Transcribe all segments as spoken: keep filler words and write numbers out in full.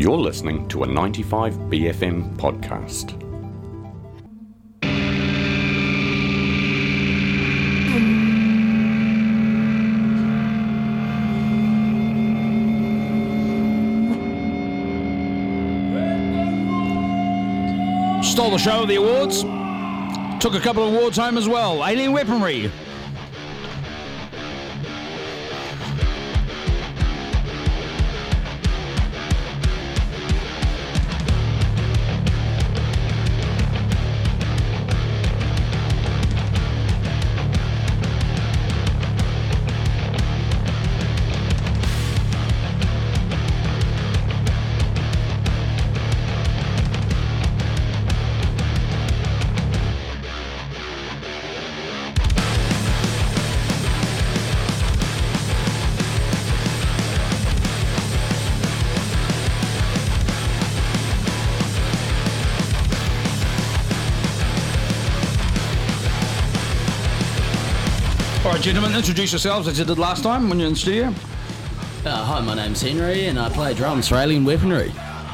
You're listening to a ninety-five B F M podcast. Stole the show, the awards. Took a couple of awards home as well. Alien Weaponry. Gentlemen, introduce yourselves as you did last time when you're in the studio. Uh, hi, my name's Henry and I play drums for Alien Weaponry.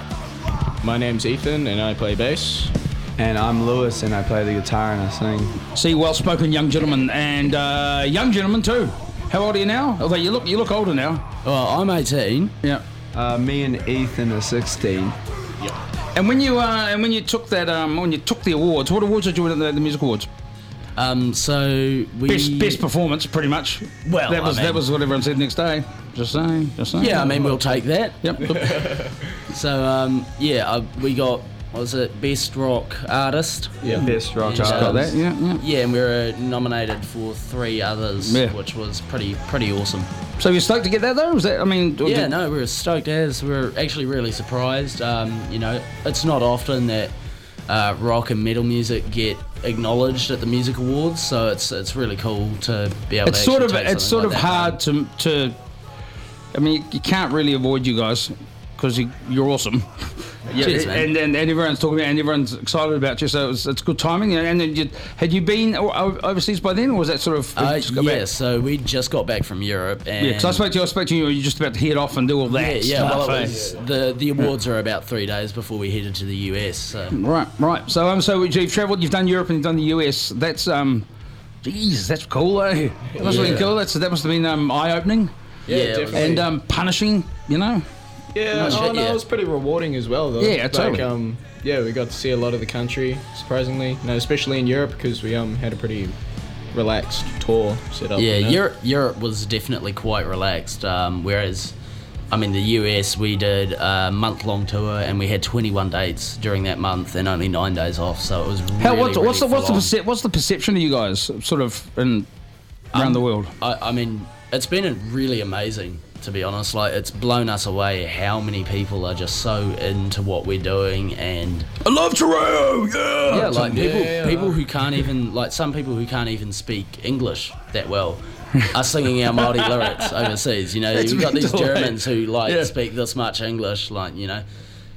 My name's Ethan and I play bass. And I'm Lewis and I play the guitar and I sing. See, well-spoken young gentlemen and uh, young gentlemen too. How old are you now? Although you look you look older now. Well, I'm eighteen. Yeah. Uh, me and Ethan are sixteen. Yep. And when you uh, and when you took that um, when you took the awards, what awards did you win at the, the music awards? Um, so we best best performance, pretty much. Well, that was I mean, that was what everyone said next day. Just saying, just saying. Yeah, I mean we'll take that. Yep. So um, yeah, uh, we got what was it best rock artist? Yeah, best rock and, artist. Got that. Yeah, yeah. Yeah, and we were nominated for three others, Yeah. which was pretty pretty awesome. So you're stoked to get that though? Was that? I mean, Yeah, did, no, we were stoked as. We were actually really surprised. Um, you know, it's not often that uh, rock and metal music get acknowledged at the music awards, so it's it's really cool to be able It's to sort of actually take it's something sort of like that hard to to. I mean, you, you can't really avoid you guys because you, you're awesome. Yeah, Cheers, man. and, and and everyone's talking about, and everyone's excited about you. So it's, it's good timing. And then you, had you been o- overseas by then, or was that sort of? Uh, just got yeah, back? so we just got back from Europe, and Yeah, because I spoke to you. I spoke to you. You were just about to head off and do all that. yeah, yeah, stuff, well, it eh? was, the the awards are about three days before we headed to the U S. So. Right, right. So um, so you've travelled, you've done Europe and you've done the U S. That's um, geez, that's cool, eh? That must have been Yeah. cool. That's that must have been um eye opening Yeah, Yeah, definitely. and um punishing, you know. yeah, No oh, shit, no, yeah. it was pretty rewarding as well, though. Yeah, like, totally. Um, yeah, we got to see a lot of the country, surprisingly. No, especially in Europe because we um had a pretty relaxed tour set up. Yeah, you know? Europe Europe was definitely quite relaxed. Um, whereas, I mean, the U S we did a month long tour and we had twenty-one dates during that month and only nine days off. So it was really, How what's, really what's the what's the full on. perce- what's the perception of you guys sort of in around Um, the world? I, I mean, it's been really amazing, to be honest. Like, it's blown us away how many people are just so into what we're doing, and I love Terrell, yeah. yeah, like yeah, people yeah. people who can't even like some people who can't even speak English that well are singing our Māori lyrics overseas. You know, That's you've got these mental, eh? Germans who like Yeah. speak this much English, like you know.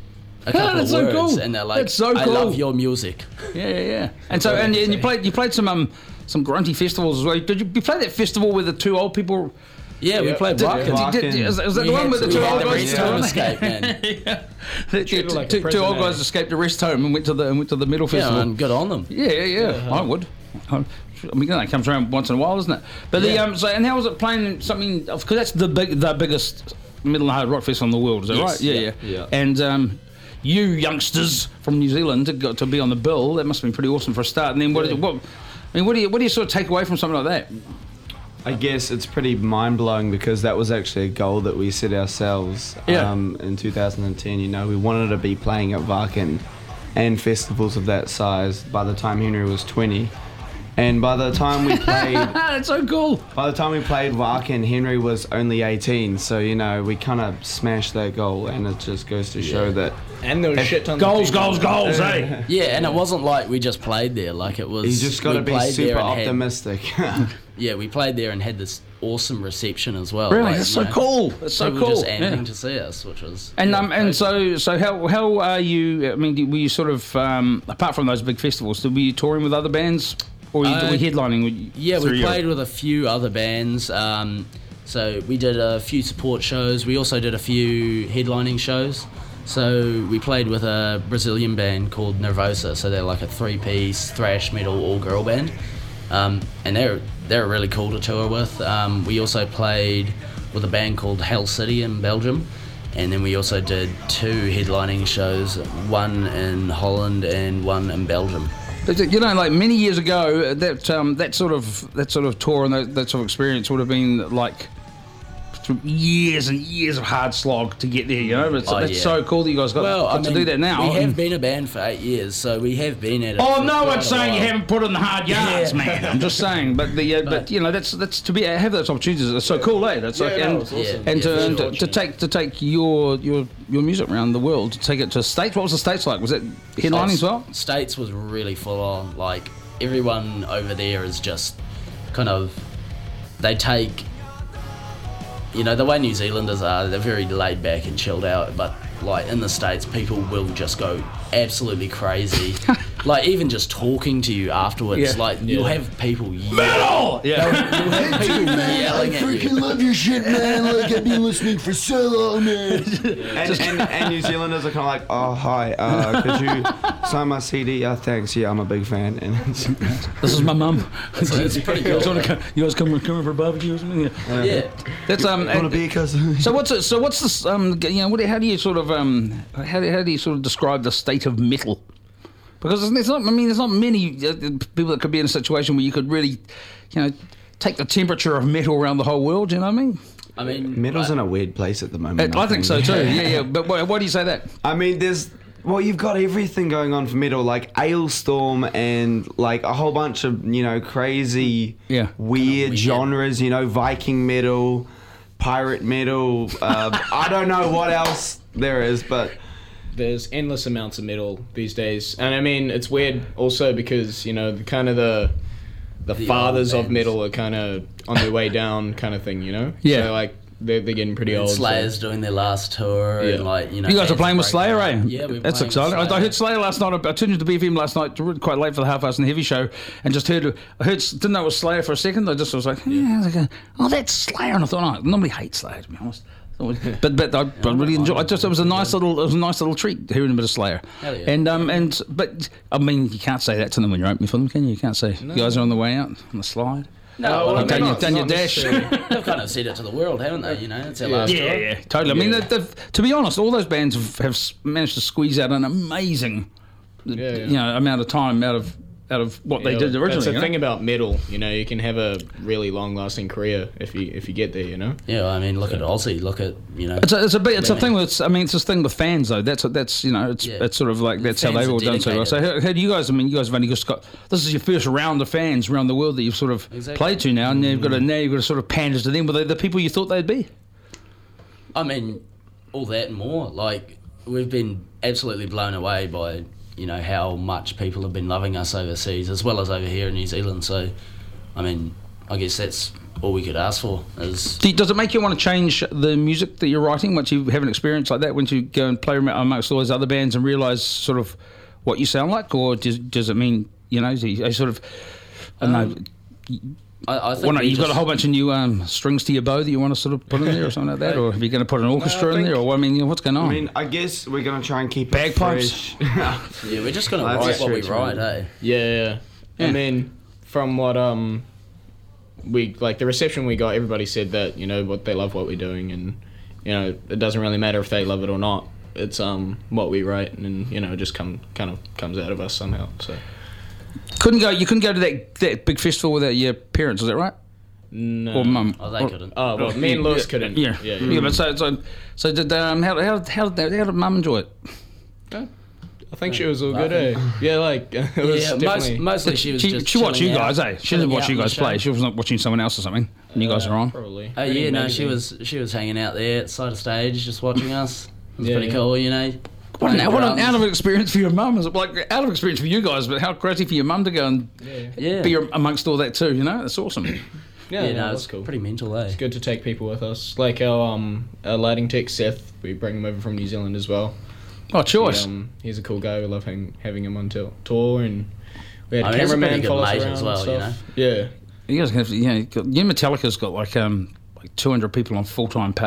A couple that's of so words, cool. and they're like, That's so "I cool." love your music." Yeah, yeah, yeah. And so and, and you played you played some um some grunty festivals as well. Did you, you play that festival with the two old people? Yeah, we Yeah. played Did, rock. did, Rock did, and- is, is that We the one had- with the we two had old the guys? rest home escape, man. yeah. The, Treated two, like a two, two prisoner. old guys escaped a rest home and went to the and went to the metal Yeah, festival. and good on them. Yeah, yeah, yeah. I would. I mean, that comes around once in a while, isn't it? But the Yeah. um, so and how was it playing something? Because that's the big, the biggest metal and hard rock festival in the world, is that Yes, right? Yeah, yeah, yeah. yeah. And um, you youngsters from New Zealand to go, to be on the bill, that must have been pretty awesome for a start. And then what? Yeah. What? I mean, what do you what do you sort of take away from something like that? I guess it's pretty mind-blowing because that was actually a goal that we set ourselves Yeah. um, in two thousand ten. You know, we wanted to be playing at Varkin and festivals of that size by the time Henry was twenty. And by the time we played, That's so cool. by the time we played Varkin, Henry was only eighteen. So you know, we kind of smashed that goal, and it just goes to show Yeah. that And there was shit tons Goals, of people. goals, goals, eh? Yeah, and it wasn't like we just played there. Like it was. you just got to we be played there super and had- optimistic. yeah, we played there and had this awesome reception as well. Really, Like, that's you so know, cool. That's so people cool. just aiming Yeah. to see us, which was. And yeah, um and great. so so how how are you? I mean, were you sort of um, apart from those big festivals, were you touring with other bands, or were you, Uh, were you headlining? With, Yeah, through we Europe? played with a few other bands. Um, so we did a few support shows. We also did a few headlining shows. So we played with a Brazilian band called Nervosa. So they're like a three-piece thrash metal all-girl band, um, and they're they're really cool to tour with. Um, we also played with a band called Hell City in Belgium, and then we also did two headlining shows, one in Holland and one in Belgium. But, you know, like many years ago, that um, that sort of that sort of tour and that, that sort of experience would have been like through years and years of hard slog to get there. You know, it's, Oh, it's yeah. so cool that you guys got, Well, got I to mean, do that now. We have been a band for eight years, so we have been at it. Oh for no, quite I'm a saying you while. haven't put in the hard yards, Yeah. man. I'm just saying, but the uh, but, But- you know that's that's to be have those opportunities. It's so cool, eh? That's like Yeah, no, and, it's awesome. and Yeah, to for and sure. to, to take to take your your your music around the world, to take it to States. What was the States like? Was it headlining as well? States was really full on. Like, everyone over there is just kind of, they take, you know, the way New Zealanders are, they're very laid back and chilled out, but like in the States, people will just go absolutely crazy. Like, even just talking to you afterwards, Yeah. like you'll Yeah. have people yelling. Metal! Yeah. You'll have people yelling at you. love your shit, man. Like, I've been listening for so long, man. And, and, and New Zealanders are kind of like, oh, hi, uh, could you sign my C D? Uh, thanks, yeah, I'm a big fan. And it's, This is my mum. It's, it's pretty You guys, cool. wanna come, you guys come coming for a barbecue or something? Yeah. Yeah. That's um. want to and- be a cousin? So what's it, so what's this um you know what, how do you sort of um how do, how do you sort of describe the state of metal? Because it's not I mean there's not many uh, people that could be in a situation where you could really, you know, take the temperature of metal around the whole world. You know what I mean? I mean, Metal's like, in a weird place at the moment. I, I think so too. Yeah, yeah. But why, why do you say that? I mean, there's well, you've got everything going on for metal, like Ailstorm and like a whole bunch of you know crazy, Yeah. weird weird. genres. You know, Viking metal, pirate metal. Uh, I don't know what else there is, but There's endless amounts of metal these days, and I mean it's weird also because you know the kind of the the, The fathers old of metal are kind of on their way down, kind of thing. You know, Yeah. So like they're, they're getting pretty old. so- Slayer's doing their last tour, Yeah. and like you know, You guys are bands playing with breaking Slayer, up. eh? Yeah, we're That's playing with exciting. I, I Slayer. heard Slayer last night. I tuned into B F M last night, quite late for the Half House and Heavy show, and just heard. I heard didn't know it was Slayer for a second. I just was like, yeah, I was like, oh, that's Slayer, and I thought, oh, I normally hate Slayer to be honest. But but I, I really enjoyed. I just it was a nice little it was a nice little treat hearing a bit of Slayer. Hell yeah. And um and but I mean you can't say that to them when you're opening for them, can you? You can't say you guys are on the way out on the slide. No, Oh, well, well, I done mean, your, not- done your not dash. necessarily. they've kind of said it to the world, haven't they? You know, it's our Yeah. last Yeah, tour. yeah, totally. I mean, Yeah. they've, they've, to be honest, all those bands have, have s- managed to squeeze out an amazing, yeah. you know, amount of time out of out of what they Yeah, did originally. That's the you know? thing about metal. You know, you can have a really long-lasting career if you if you get there. You know. Yeah, I mean, look at Aussie. Look at you know. It's a, it's a bit, it's a Really? thing with, I mean, it's this thing with fans though. That's that's you know, it's Yeah. it's sort of like that's how Fans they've are all done so well. So how, how do you guys? I mean, you guys have only just got this is your first round of fans around the world that you've sort of Exactly. played to now, and you've got to now you've got to sort of pander to them. Were they the people you thought they'd be? I mean, all that and more. Like, we've been absolutely blown away by, you know, how much people have been loving us overseas as well as over here in New Zealand. So, I mean, I guess that's all we could ask for is... Do you- Does it make you want to change the music that you're writing once you have an experience like that? Once you go and play amongst all those other bands and realise sort of what you sound like, or does does it mean you know do you, you sort of I don't know? I, I think Well, no, we you've got a just- whole bunch of new um, strings to your bow that you want to sort of put in there or something like that, or are you going to put an orchestra in think- there, or what- I mean, you know, what's going on? I mean, I guess we're gonna try and keep Bagpipes? it fresh. Yeah, we're just going to That's write what we stretch, write, man. eh? Yeah, yeah. Yeah. I mean, from what um, we like the reception we got, everybody said that you know what they love what we're doing, and you know it doesn't really matter if they love it or not. It's um what we write, and you know it just come kind of comes out of us somehow. So couldn't go. You couldn't go to that that big festival without your parents, is that right? no. Or mum? Oh, they Or- couldn't. Oh well, me and Lewis couldn't. Yeah, yeah. yeah. But so so so did um how how how did, how did mum enjoy it? I think she was all good. Eh? Yeah, like it was Yeah, most, definitely. mostly she was She, just she watched you chilling guys, out, eh? She chilling didn't watch out you in the guys play. show. She wasn't watching someone else or something. And you guys are on. Probably. Oh Reading yeah, no, she magazine. was she was hanging out there at the side of stage, just watching us. It was Yeah, pretty yeah. cool, you know. What an, what an Drums. out of experience for your mum. Is it like out of experience for you guys, but how crazy for your mum to go and Yeah, be amongst all that too. You know, that's awesome. Yeah, yeah, no, no, that's it's cool. pretty mental, eh? Good to take people with us, like our um our lighting tech Seth. We bring him over from New Zealand as well. Oh, choice. He, um, he's a cool guy. We love hang, having him on to- tour, and we had I a mean, he's a cameraman pretty good follow us mate around as and well, you stuff. Yeah, You guys have to, you know, you got- your Metallica's got like um like two hundred people on full time pay.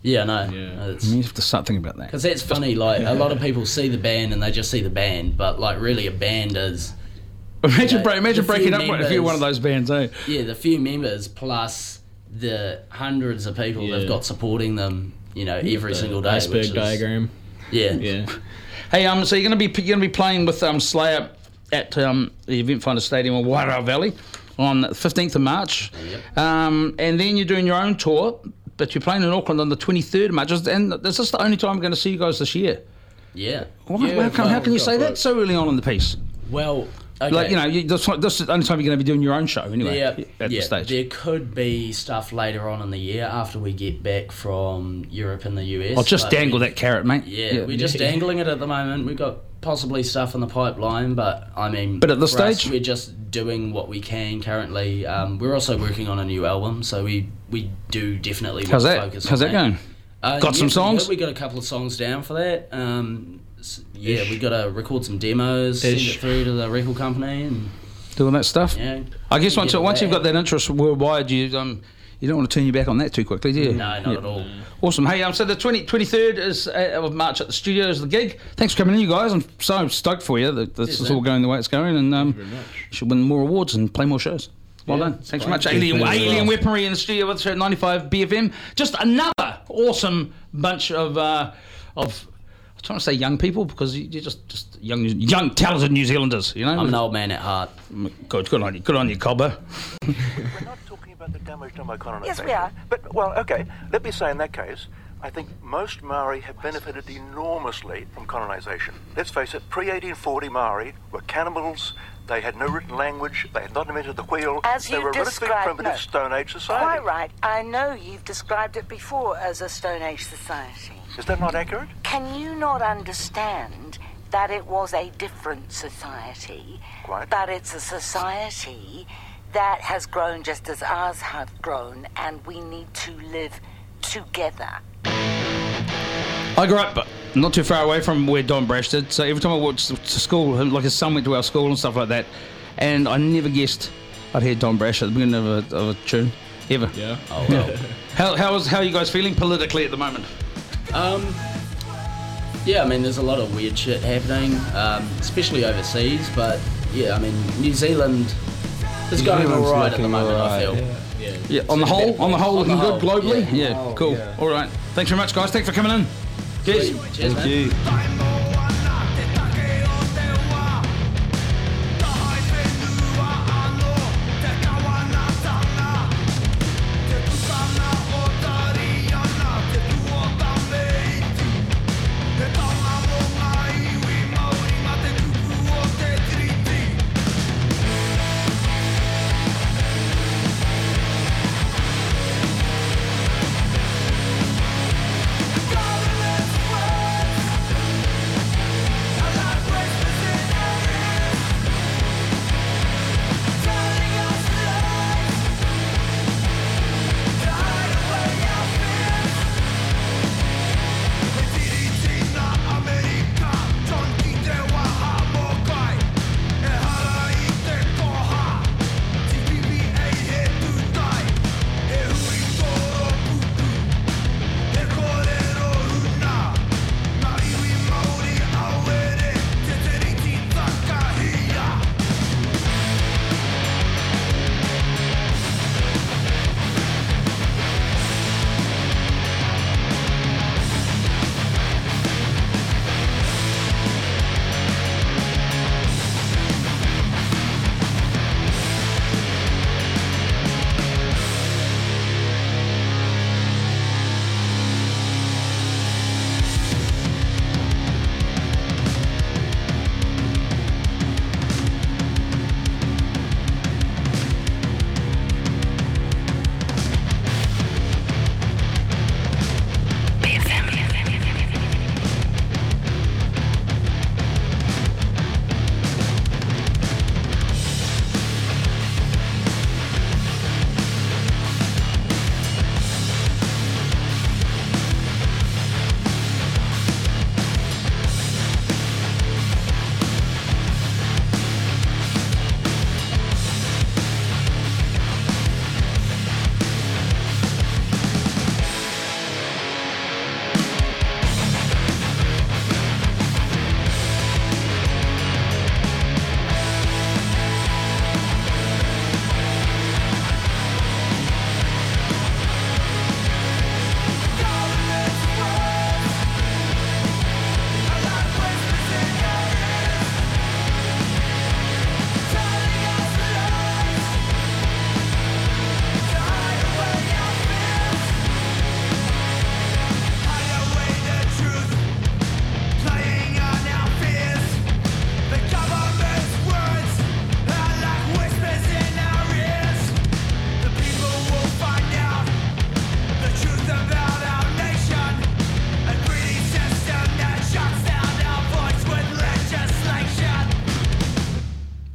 Yeah, no. Yeah. You have to start thinking about that. Because that's funny, like, a lot of people see the band and they just see the band, but, like, really a band is... Imagine, you know, break, imagine the few breaking up if you're members- one of those bands, eh? Yeah, the few members plus the hundreds of people Yeah. they've got supporting them, you know, every single day. Iceberg which is, diagram. Yeah. Yeah. Hey, um, so you're gonna be you're gonna be playing with um Slayer at um the Event Finder Stadium in Wairau Valley on the fifteenth of March, Yep. um, and then you're doing your own tour, but you're playing in Auckland on the twenty-third of March, and this is the only time I'm going to see you guys this year. Yeah. Why, Yeah, how, come, how well, can you we've say got that so early on in the piece? Well, okay. Like, you know, you, this, this is the only time you're going to be doing your own show anyway. Yeah, at yeah. the stage. There could be stuff later on in the year after we get back from Europe and the U S. I'll just but dangle we- that carrot, mate. Yeah, we're just dangling it at the moment. We've got possibly stuff in the pipeline, but I mean, But at this for us, stage- we're just doing what we can currently. Um, we're also working on a new album, so we we do definitely How's want to that? focus How's on that going? Uh, Got some yeah, pretty songs? good. We got a couple of songs down for that. Um, s- yeah, we got to record some demos, send Ish. it through to the record company, and Doing that stuff. yeah. I guess once get once you've that. got that interest worldwide, you um you don't want to turn your back on that too quickly, do you? No, not Yeah. at all. Awesome. Hey, um, so the twenty, twenty-third is, uh, of March at the studio is the gig. Thanks for coming in, you guys. I'm so stoked for you that this Cheers, is man. all going the way it's going, and um, very much. you should win more awards and play more shows. Well Yeah, done. it's Thanks so fine. much. Alien, Thank you. Alien Weaponry in the studio with us here at ninety-five B F M. Just another awesome bunch of uh, of. I'm trying to say young people because you- you're just just young, young talented New Zealanders. You know. I'm an old man at heart. Good, good on you. Good on you, Cobber. We're not talking about the damage done by colonisation. Yes, we are. But, well, okay, let me say in that case, I think most Maori have benefited enormously from colonisation. Let's face it, pre eighteen forty Maori were cannibals, they had no written language, they had not invented the wheel, As they you were a relatively described, primitive no. Stone Age society. Quite right. I know you've described it before as a Stone Age society. Is that not accurate? Can you not understand that it was a different society? Quite. But it's a society that has grown just as ours have grown, and we need to live together. I grew up not too far away from where Don Brash did, so every time I went to to school, like his son went to our school and stuff like that, and I never guessed I'd hear Don Brash at the beginning of a, of a tune, ever. Yeah. Oh well. How, how, is, how are you guys feeling politically at the moment? Um, yeah, I mean, there's a lot of weird shit happening, um, especially overseas. But yeah, I mean, New Zealand is New going Zealand's all right at the looking moment. all I right, feel. Yeah. Yeah, on the whole, on the whole, On the looking whole, good globally. yeah. Yeah, Oh, cool. yeah. All right. Thanks very much, guys. Thanks for coming in. Cheers. Cheers, man. Thank you.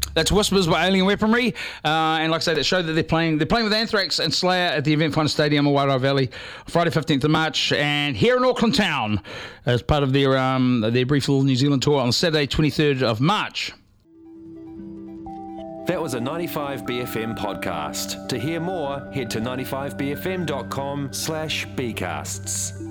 That's Whispers by Alien Weaponry, uh, and like I say, that show that they're playing, they're playing with Anthrax and Slayer at the Event Finder Stadium in Wairoa Valley, Friday fifteenth of March, and here in Auckland Town as part of their um, their brief little New Zealand tour on Saturday twenty-third of March. That was a ninety-five B F M podcast. To hear more, head to ninety-five b f m dot com slash bcasts.